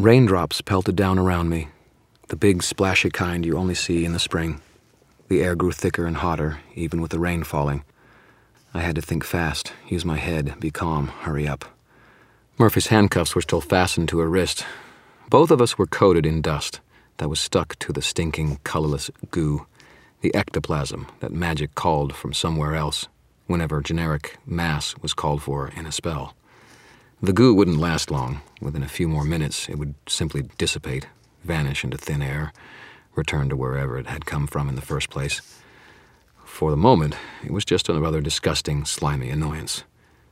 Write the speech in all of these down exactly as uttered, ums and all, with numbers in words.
Raindrops pelted down around me, the big splashy kind you only see in the spring. The air grew thicker and hotter, even with the rain falling. I had to think fast, use my head, be calm, hurry up. Murphy's handcuffs were still fastened to her wrist. Both of us were coated in dust that was stuck to the stinking, colorless goo, the ectoplasm that magic called from somewhere else whenever generic mass was called for in a spell. The goo wouldn't last long. Within a few more minutes, it would simply dissipate, vanish into thin air, return to wherever it had come from in the first place. For the moment, it was just a rather disgusting, slimy annoyance.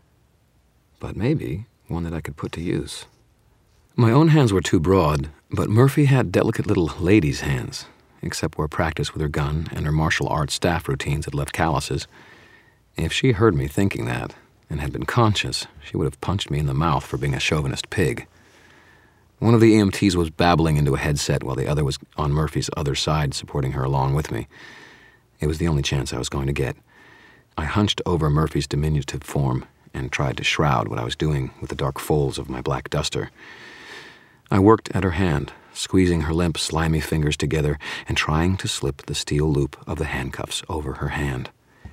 But maybe one that I could put to use. My own hands were too broad, but Murphy had delicate little lady's hands, except where practice with her gun and her martial arts staff routines had left calluses. If she heard me thinking that, and had been conscious, she would have punched me in the mouth for being a chauvinist pig. One of the E M Ts was babbling into a headset while the other was on Murphy's other side, supporting her along with me. It was the only chance I was going to get. I hunched over Murphy's diminutive form and tried to shroud what I was doing with the dark folds of my black duster. I worked at her hand, squeezing her limp, slimy fingers together and trying to slip the steel loop of the handcuffs over her hand.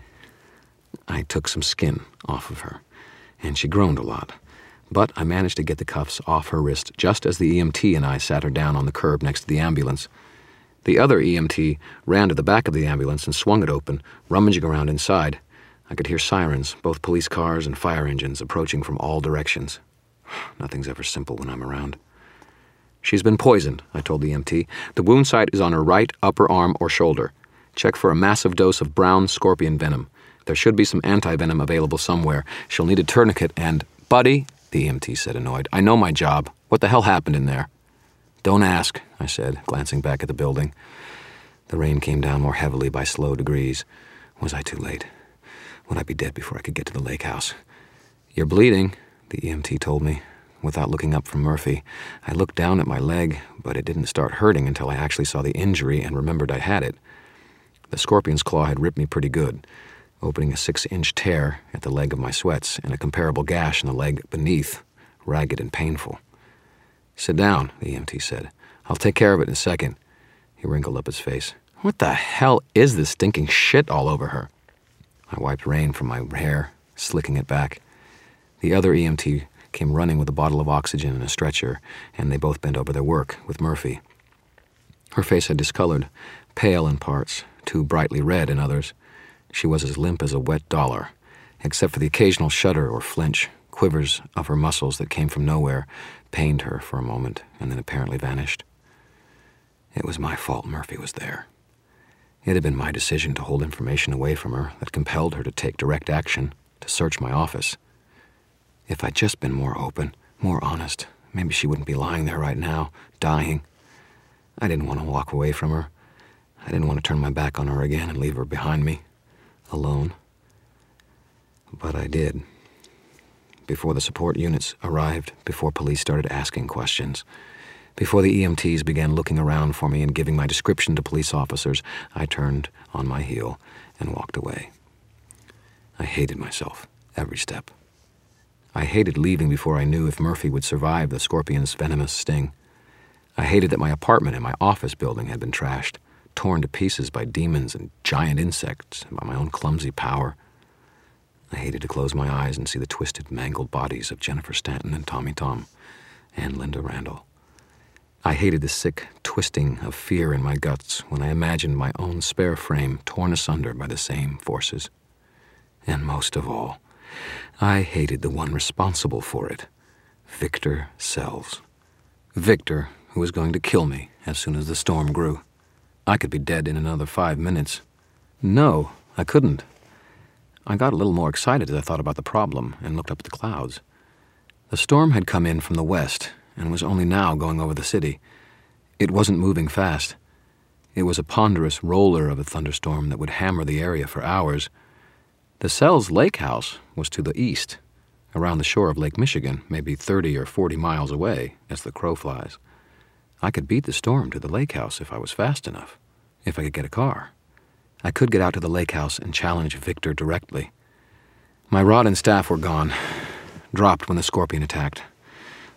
I took some skin off of her, and she groaned a lot, but I managed to get the cuffs off her wrist just as the E M T and I sat her down on the curb next to the ambulance. The other E M T ran to the back of the ambulance and swung it open, rummaging around inside. I could hear sirens, both police cars and fire engines, approaching from all directions. Nothing's ever simple when I'm around. "She's been poisoned," I told the E M T. "The wound site is on her right upper arm or shoulder. Check for a massive dose of brown scorpion venom. There should be some anti-venom available somewhere. She'll need a tourniquet and—" "Buddy," the E M T said, annoyed, "I know my job. What the hell happened in there?" "Don't ask," I said, glancing back at the building. The rain came down more heavily by slow degrees. Was I too late? Would I be dead before I could get to the lake house? "You're bleeding," the E M T told me. Without looking up from Murphy, I looked down at my leg, but it didn't start hurting until I actually saw the injury and remembered I had it. The scorpion's claw had ripped me pretty good, opening a six-inch tear at the leg of my sweats and a comparable gash in the leg beneath, ragged and painful. "Sit down," the E M T said. "I'll take care of it in a second." He wrinkled up his face. "What the hell is this stinking shit all over her?" I wiped rain from my hair, slicking it back. The other E M T came running with a bottle of oxygen and a stretcher, and they both bent over their work with Murphy. Her face had discolored, pale in parts, too brightly red in others. She was as limp as a wet dollar, except for the occasional shudder or flinch. Quivers of her muscles that came from nowhere pained her for a moment and then apparently vanished. It was my fault Murphy was there. It had been my decision to hold information away from her that compelled her to take direct action, to search my office. If I'd just been more open, more honest, maybe she wouldn't be lying there right now, dying. I didn't want to walk away from her. I didn't want to turn my back on her again and leave her behind me, alone. But I did. Before the support units arrived, before police started asking questions, before the E M Ts began looking around for me and giving my description to police officers, I turned on my heel and walked away. I hated myself, every step. I hated leaving before I knew if Murphy would survive the scorpion's venomous sting. I hated that my apartment and my office building had been trashed, torn to pieces by demons and giant insects and by my own clumsy power. I hated to close my eyes and see the twisted, mangled bodies of Jennifer Stanton and Tommy Tom and Linda Randall. I hated the sick twisting of fear in my guts when I imagined my own spare frame torn asunder by the same forces. And most of all, I hated the one responsible for it, Victor Sells. Victor, who was going to kill me as soon as the storm grew. I could be dead in another five minutes. No, I couldn't. I got a little more excited as I thought about the problem and looked up at the clouds. The storm had come in from the west and was only now going over the city. It wasn't moving fast. It was a ponderous roller of a thunderstorm that would hammer the area for hours. The Sells Lake House was to the east, around the shore of Lake Michigan, maybe thirty or forty miles away as the crow flies. I could beat the storm to the lake house if I was fast enough, if I could get a car. I could get out to the lake house and challenge Victor directly. My rod and staff were gone, dropped when the scorpion attacked.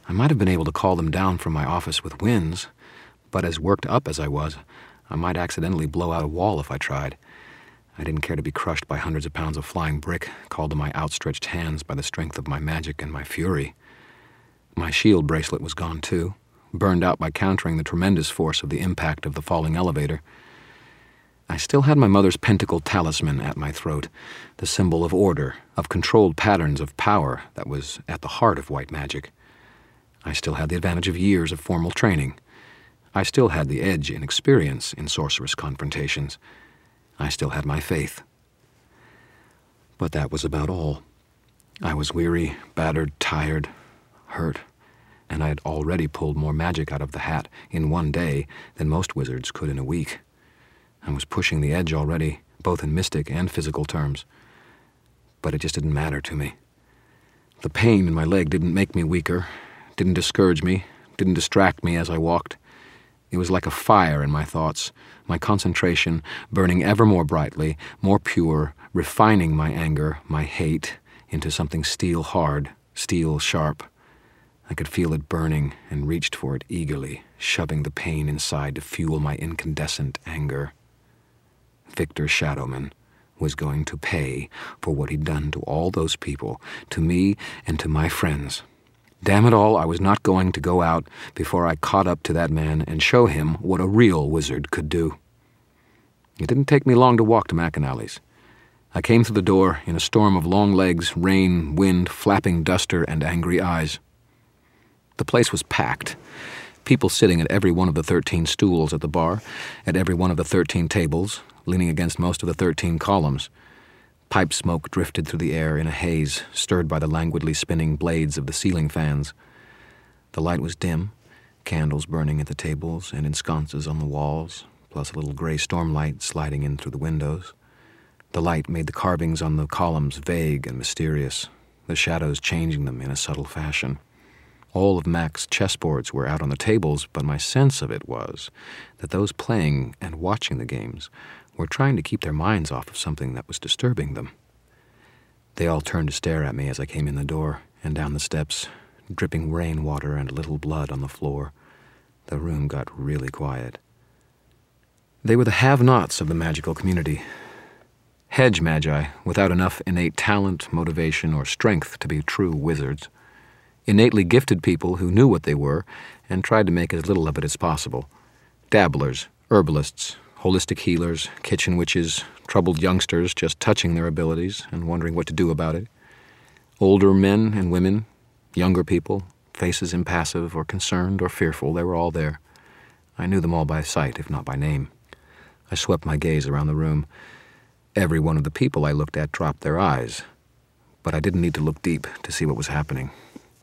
I might have been able to call them down from my office with winds, but as worked up as I was, I might accidentally blow out a wall if I tried. I didn't care to be crushed by hundreds of pounds of flying brick, called to my outstretched hands by the strength of my magic and my fury. My shield bracelet was gone too, burned out by countering the tremendous force of the impact of the falling elevator. I still had my mother's pentacle talisman at my throat, the symbol of order, of controlled patterns of power that was at the heart of white magic. I still had the advantage of years of formal training. I still had the edge in experience in sorceress confrontations. I still had my faith. But that was about all. I was weary, battered, tired, hurt, and I had already pulled more magic out of the hat in one day than most wizards could in a week. I was pushing the edge already, both in mystic and physical terms. But it just didn't matter to me. The pain in my leg didn't make me weaker, didn't discourage me, didn't distract me as I walked. It was like a fire in my thoughts, my concentration burning ever more brightly, more pure, refining my anger, my hate, into something steel hard, steel sharp. I could feel it burning and reached for it eagerly, shoving the pain inside to fuel my incandescent anger. Victor Shadowman was going to pay for what he'd done to all those people, to me and to my friends. Damn it all, I was not going to go out before I caught up to that man and show him what a real wizard could do. It didn't take me long to walk to McAnally's. I came through the door in a storm of long legs, rain, wind, flapping duster, and angry eyes. The place was packed. People sitting at every one of the thirteen stools at the bar, at every one of the thirteen tables, leaning against most of the thirteen columns. Pipe smoke drifted through the air in a haze, stirred by the languidly spinning blades of the ceiling fans. The light was dim, candles burning at the tables and in sconces on the walls, plus a little gray stormlight sliding in through the windows. The light made the carvings on the columns vague and mysterious, the shadows changing them in a subtle fashion. All of Mac's chessboards were out on the tables, but my sense of it was that those playing and watching the games were trying to keep their minds off of something that was disturbing them. They all turned to stare at me as I came in the door and down the steps, dripping rainwater and a little blood on the floor. The room got really quiet. They were the have-nots of the magical community. Hedge magi without enough innate talent, motivation, or strength to be true wizards. Innately gifted people who knew what they were and tried to make as little of it as possible. Dabblers, herbalists, holistic healers, kitchen witches, troubled youngsters just touching their abilities and wondering what to do about it. Older men and women, younger people, faces impassive or concerned or fearful, they were all there. I knew them all by sight, if not by name. I swept my gaze around the room. Every one of the people I looked at dropped their eyes, but I didn't need to look deep to see what was happening.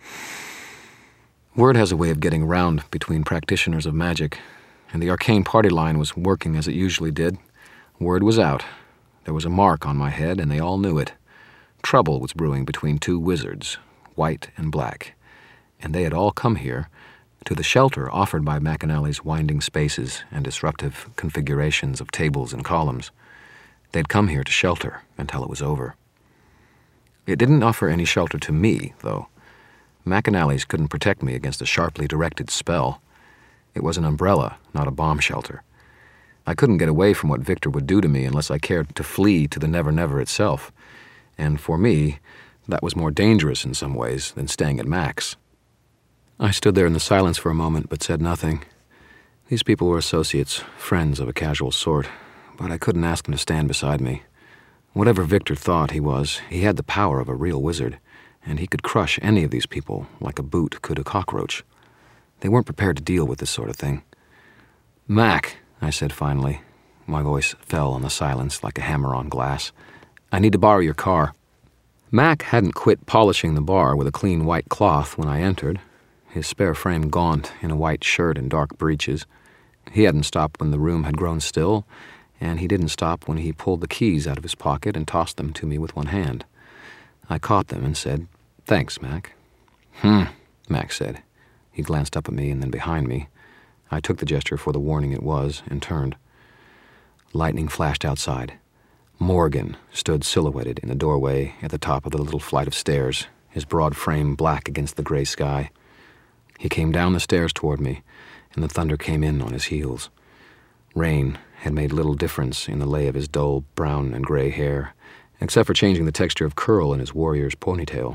Word has a way of getting round between practitioners of magic, and the arcane party line was working as it usually did. Word was out. There was a mark on my head, and they all knew it. Trouble was brewing between two wizards, white and black, and they had all come here to the shelter offered by McAnally's winding spaces and disruptive configurations of tables and columns. They'd come here to shelter until it was over. It didn't offer any shelter to me, though. McAnally's couldn't protect me against a sharply directed spell. It was an umbrella, not a bomb shelter. I couldn't get away from what Victor would do to me unless I cared to flee to the Never Never itself. And for me, that was more dangerous in some ways than staying at Mac's. I stood there in the silence for a moment, but said nothing. These people were associates, friends of a casual sort, but I couldn't ask them to stand beside me. Whatever Victor thought he was, he had the power of a real wizard, and he could crush any of these people like a boot could a cockroach. They weren't prepared to deal with this sort of thing. "Mac," I said finally. My voice fell on the silence like a hammer on glass. "I need to borrow your car." Mac hadn't quit polishing the bar with a clean white cloth when I entered, his spare frame gaunt in a white shirt and dark breeches. He hadn't stopped when the room had grown still, and he didn't stop when he pulled the keys out of his pocket and tossed them to me with one hand. I caught them and said, "Thanks, Mac." "Hmm," Mac said. He glanced up at me and then behind me. I took the gesture for the warning it was and turned. Lightning flashed outside. Morgan stood silhouetted in the doorway at the top of the little flight of stairs, his broad frame black against the gray sky. He came down the stairs toward me, and the thunder came in on his heels. Rain had made little difference in the lay of his dull brown and gray hair, except for changing the texture of curl in his warrior's ponytail.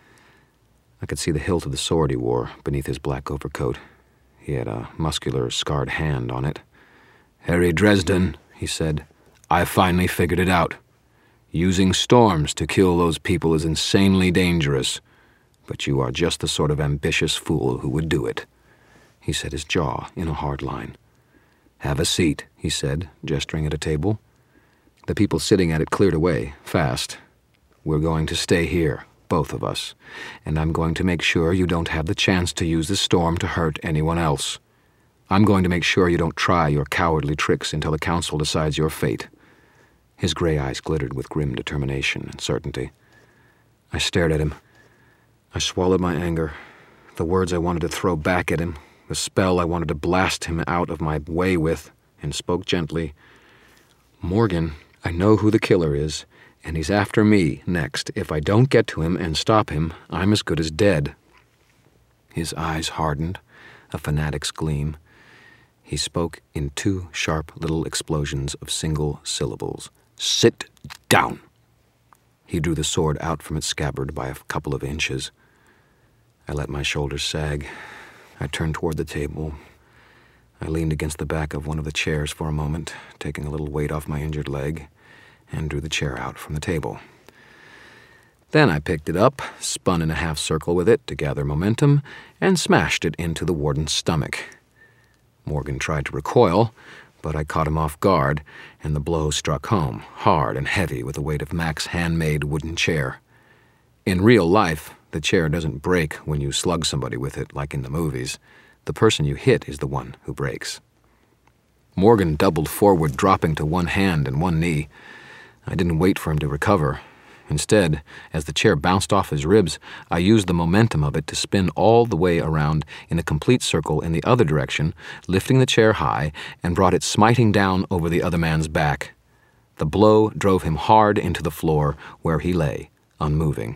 I could see the hilt of the sword he wore beneath his black overcoat. He had a muscular, scarred hand on it. "Harry Dresden," he said, "I finally figured it out. Using storms to kill those people is insanely dangerous, but you are just the sort of ambitious fool who would do it." He set his jaw in a hard line. "Have a seat," he said, gesturing at a table. The people sitting at it cleared away, fast. "We're going to stay here, both of us, and I'm going to make sure you don't have the chance to use the storm to hurt anyone else. I'm going to make sure you don't try your cowardly tricks until the council decides your fate." His gray eyes glittered with grim determination and certainty. I stared at him. I swallowed my anger, the words I wanted to throw back at him, the spell I wanted to blast him out of my way with, and spoke gently. "Morgan, I know who the killer is, and he's after me next. If I don't get to him and stop him, I'm as good as dead." His eyes hardened, a fanatic's gleam. He spoke in two sharp little explosions of single syllables. "Sit down." He drew the sword out from its scabbard by a couple of inches. I let my shoulders sag. I turned toward the table. I leaned against the back of one of the chairs for a moment, taking a little weight off my injured leg, and drew the chair out from the table. Then I picked it up, spun in a half circle with it to gather momentum, and smashed it into the warden's stomach. Morgan tried to recoil, but I caught him off guard, and the blow struck home, hard and heavy with the weight of Mac's handmade wooden chair. In real life, the chair doesn't break when you slug somebody with it, like in the movies. The person you hit is the one who breaks. Morgan doubled forward, dropping to one hand and one knee. I didn't wait for him to recover. Instead, as the chair bounced off his ribs, I used the momentum of it to spin all the way around in a complete circle in the other direction, lifting the chair high, and brought it smiting down over the other man's back. The blow drove him hard into the floor, where he lay, unmoving.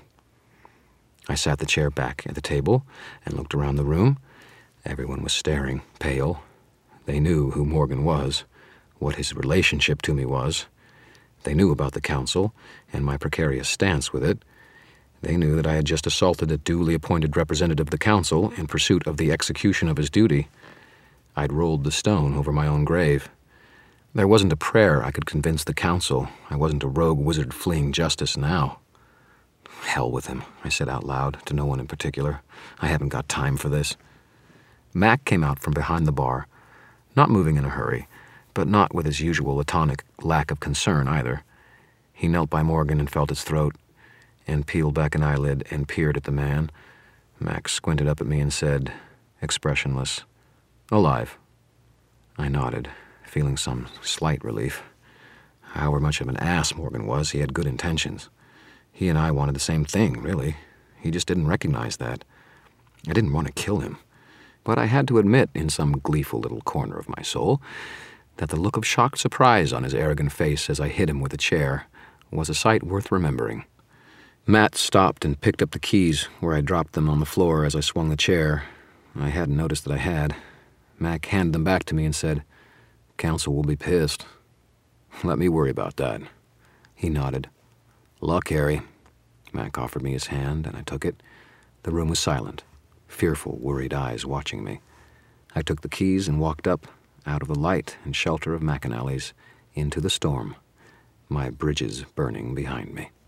I sat the chair back at the table and looked around the room. Everyone was staring, pale. They knew who Morgan was, what his relationship to me was. They knew about the council and my precarious stance with it. They knew that I had just assaulted a duly appointed representative of the council in pursuit of the execution of his duty. I'd rolled the stone over my own grave. There wasn't a prayer I could convince the council. I wasn't a rogue wizard fleeing justice now. "Hell with him," I said out loud, to no one in particular. "I haven't got time for this." Mac came out from behind the bar, not moving in a hurry, but not with his usual laconic lack of concern either. He knelt by Morgan and felt his throat, and peeled back an eyelid and peered at the man. Mac squinted up at me and said, expressionless, "Alive." I nodded, feeling some slight relief. However much of an ass Morgan was, he had good intentions. He and I wanted the same thing, really. He just didn't recognize that. I didn't want to kill him, but I had to admit, in some gleeful little corner of my soul, that the look of shocked surprise on his arrogant face as I hit him with a chair was a sight worth remembering. Matt stopped and picked up the keys where I dropped them on the floor as I swung the chair. I hadn't noticed that I had. Mac handed them back to me and said, "Council will be pissed." "Let me worry about that." He nodded. "Luck, Harry." Mac offered me his hand, and I took it. The room was silent, fearful, worried eyes watching me. I took the keys and walked up, out of the light and shelter of McAnally's, into the storm, my bridges burning behind me.